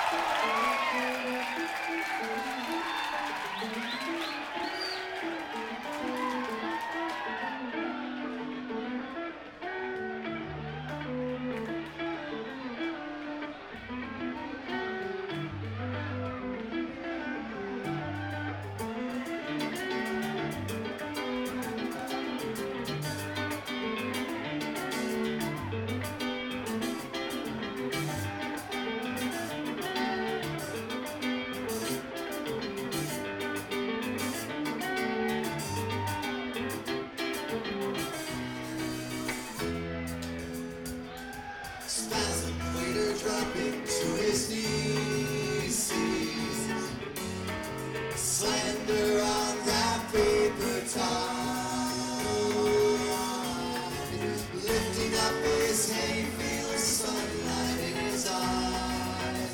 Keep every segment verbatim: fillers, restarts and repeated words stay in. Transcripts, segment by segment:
Spasm waiter dropping to his knees, sees slander on that paper towel, lifting up his hay, feels sunlight in his eyes.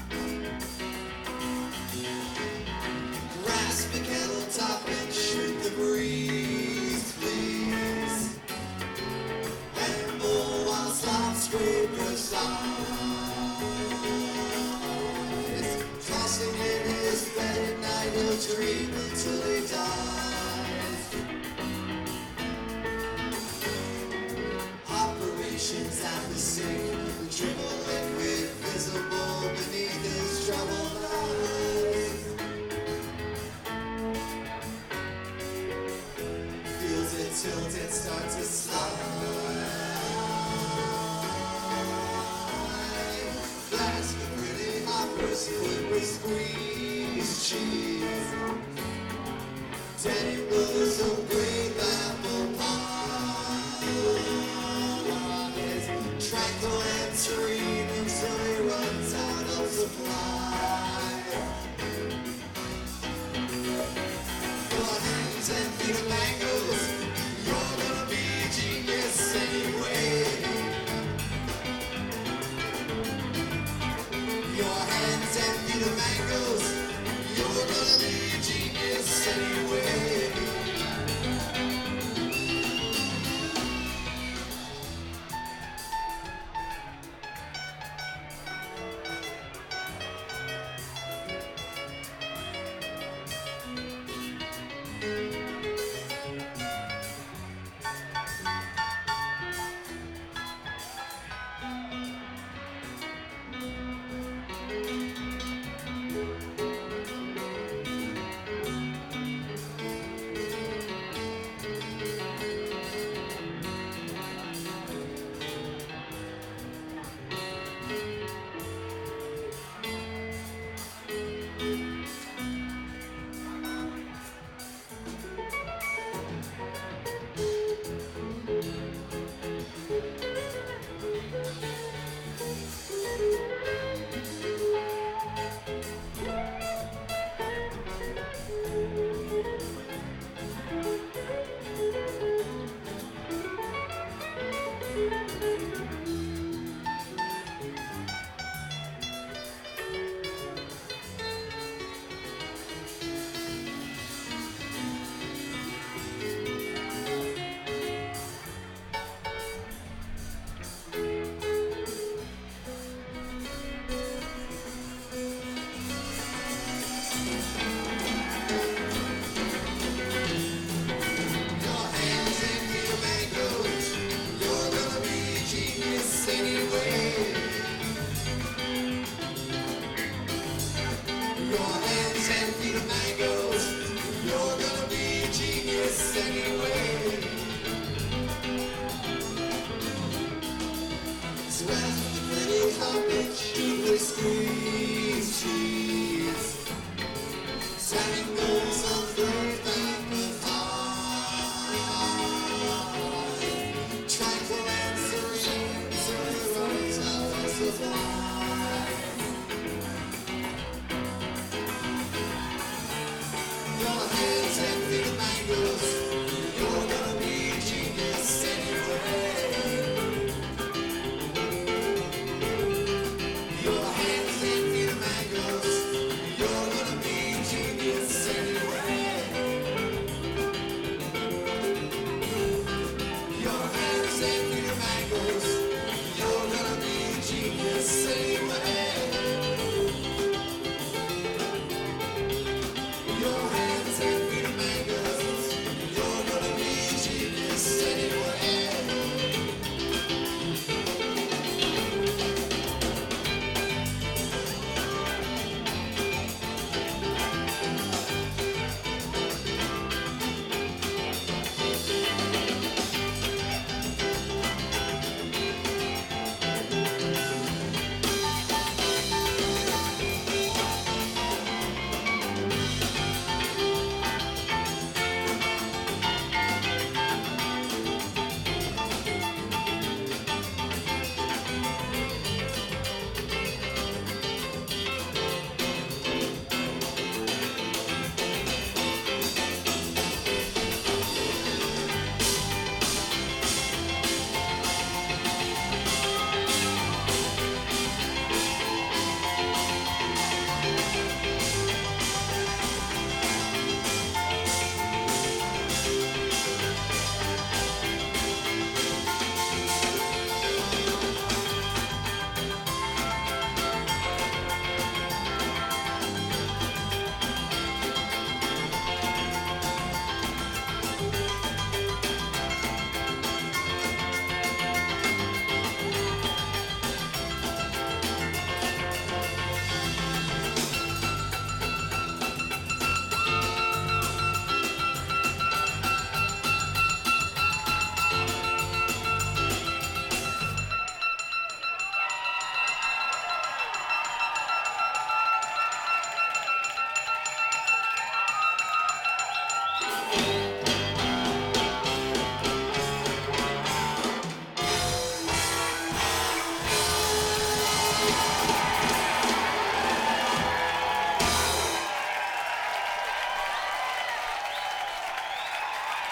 Grasp a kettle top and shoot the breeze, please. Scraper's eyes, tossing in his bed at night, he'll dream until he dies. Operations at the sink, the dribble liquid visible beneath his troubled eyes. Feels it tilt and start to slide. Foot with squeezed cheese, Teddy Blues of green apple pie. It's tranquil and serene until he runs out of supply. Your hands and feet of mangoes, you're gonna be a genius anyway. Your hands and feet of mangoes, you're gonna be a genius anyway.